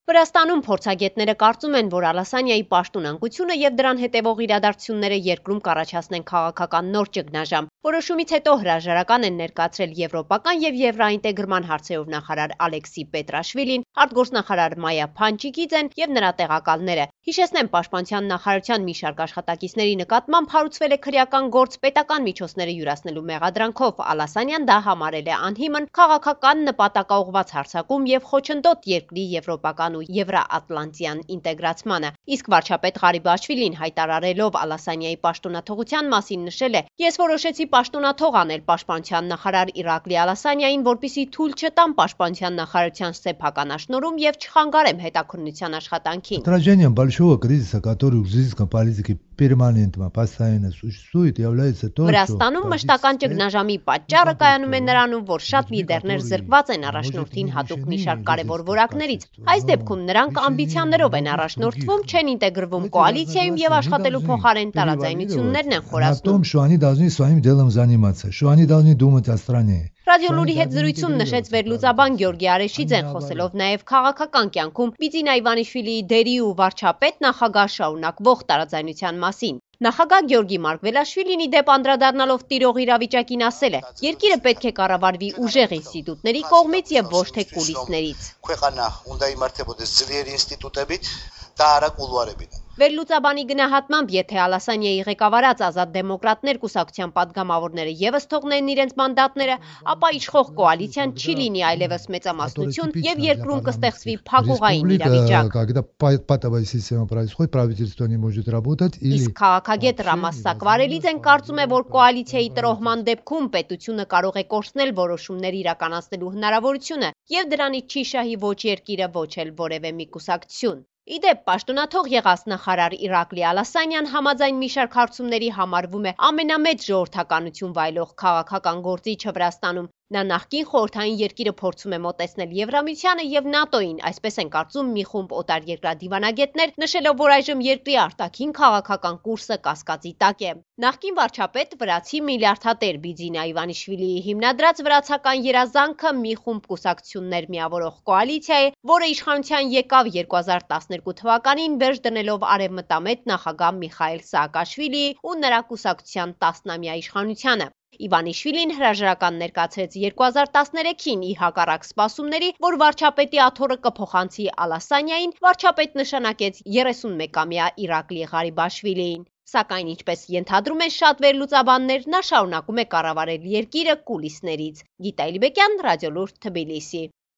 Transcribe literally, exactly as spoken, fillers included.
Վրաստանում փորձագետները կարծում են, որ Ալասանյայի պաշտոնանկությունը եւ դրան հետևող իրադարձությունները երկրում կառաջացնեն քաղաքական նոր ճգնաժամ։ Որոշումից հետո հրաժարական են ներկայացրել եվրոպական եւ եվրաինտեգրման հարցերով նախարար Ալեքսի Պետրաշվիլին, արտգործնախարար Մայա Փանջիկիձեն եւ նրա տեղակալները։ Հիշեցնեմ, պաշտպանության նախարարության մի շարք աշխատակիցների նկատմամբ հարուցվել է քրեական գործ պետական միջոցները յուրացնելու մեղադրանքով։ Ալասանյան դա համարել է անհիմն քաղաքական նպատակաուղղված հարձակում եւ խոչընդոտ երկրի եվրոպական ու եվրաատլանտյան ինտեգրացմանը։ Իսկ վարչապետ Ղարիբաշվիլին հայտարարելով Ալասանյայի պաշտոնաթողության մասին նշել է. «Ես որոշեցի պաշտոնաթող անել պաշտպանության նախարար Իրակլի Ալասանյային, որպեսզի թույլ չտամ պաշտպանության նախարարության սեփական աշնորհում եւ չխանգարեմ հետաքննության աշխատանքին»։ Отражением большого кризиса, который в российской политике перманентно, постоянно существует, является то, Վրաստանում մշտական ճգնաժամի պատճառը կայանում է նրանում, որ շատ լիդերներ զրկված են առաջնորդին հատուկ մի շարք կարևոր որակներից։ Այս դեպքում նրանք ամբիցիաներով են առաջնորդվում, չեն ինտեգրվում կոալիցիայում եւ աշխատելու փոխարեն տարաձայնություններն են խորացնում։ Что они должны своим делом заниматься, что они должны думать о стране. Ռադիոլուրի հետ զրույցում նշեց վերլուծաբան Գյորգի Արեշիձեն, խոսելով նաև քաղաքական կյանքում Բիձինա Իվանիշվիլիի դերի ու վարչապետ նախագահ շարունակվող տարաձայնության մասին։ Նախագահ Գյորգի Մարգվելաշվիլին ի դեպ անդրադառնալով տիրող իրավիճակին ասել է. «Երկիրը պետք է կառավարվի ուժեղ ինստիտուտների կողմից եւ ոչ թե կուլիսներից»։ Ქვეყანა უნდა იმართებოდეს ძლიერი ინსტიტუტებით და არა კულუარებით։ Վերլուծաբանի գնահատմամբ, եթե Ալասանյայի ղեկավարած ազատ դեմոկրատներ կուսակցության падգամավորները եւս թողնեն իրենց մանդատները, ապա իշխող կոալիցիան չի լինի այլևս մեծամասնություն եւ երկրում կստեղծվի փակուղային իրավիճակ։ Իսկ քաղաքագետ Ռամաս Սակվարելիձեն կարծում է, որ կոալիցիայի տրոհման դեպքում պետությունը կարող է կորցնել որոշումներ իրականացնելու հնարավորությունը եւ դրանից չի շահի ոչ երկիրը, ոչ էլ որևէ մի կուսակցություն։ Ի դեպ, պաշտոնաթող եղած նախարար Իրակլի Ալասանյան համաձայն մի շարք հարցումների համարվում է ամենամեծ ժողովրդականություն վայելող քաղաքական գործիչը Վրաստանում։ Նա նախկին խորհրդային երկիրը փորձում է մոտեցնել Եվրամիությանը եւ ՆԱՏՕ-ին, այսպես են կարծում մի խումբ օտարերկրյա դիվանագետներ, նշելով, որ այժմ երկրի արտաքին քաղաքական կուրսը կասկածի տակ է։ Նախկին վարչապետ վրացի միլիարդատեր Բիձինա Իվանիշվիլիի հիմնադրած վրացական երազանքը մի խումբ կուսակցություններ միավորող կոալիցիա է, որը իշխանության եկավ երկու հազար տասներկու թվականին վերջ դնելով արևմտամետ նախագահ Միխայիլ Սաակաշվիլիի ու նրա կուսակցության տասնամյա իշխանությանը։ Իվանիշվիլին հրաժարական ներկայացրեց երկու հազար տասներեքին ի հակառակ սպասումների, որ վարչապետի աթոռը կփոխանցի Ալասանյային, վարչապետ նշանակեց երեսունմեկամյա Իրակլի Ղարիբաշվիլիին։ Սակայն ինչպես ենթադրում են շատ վերլուծաբաններ, նա շարունակում է կառավարել երկիրը կուլիսներից։ Գիտա Իլբեկյան, Ռադիոլուրդ, Թբիլիսի։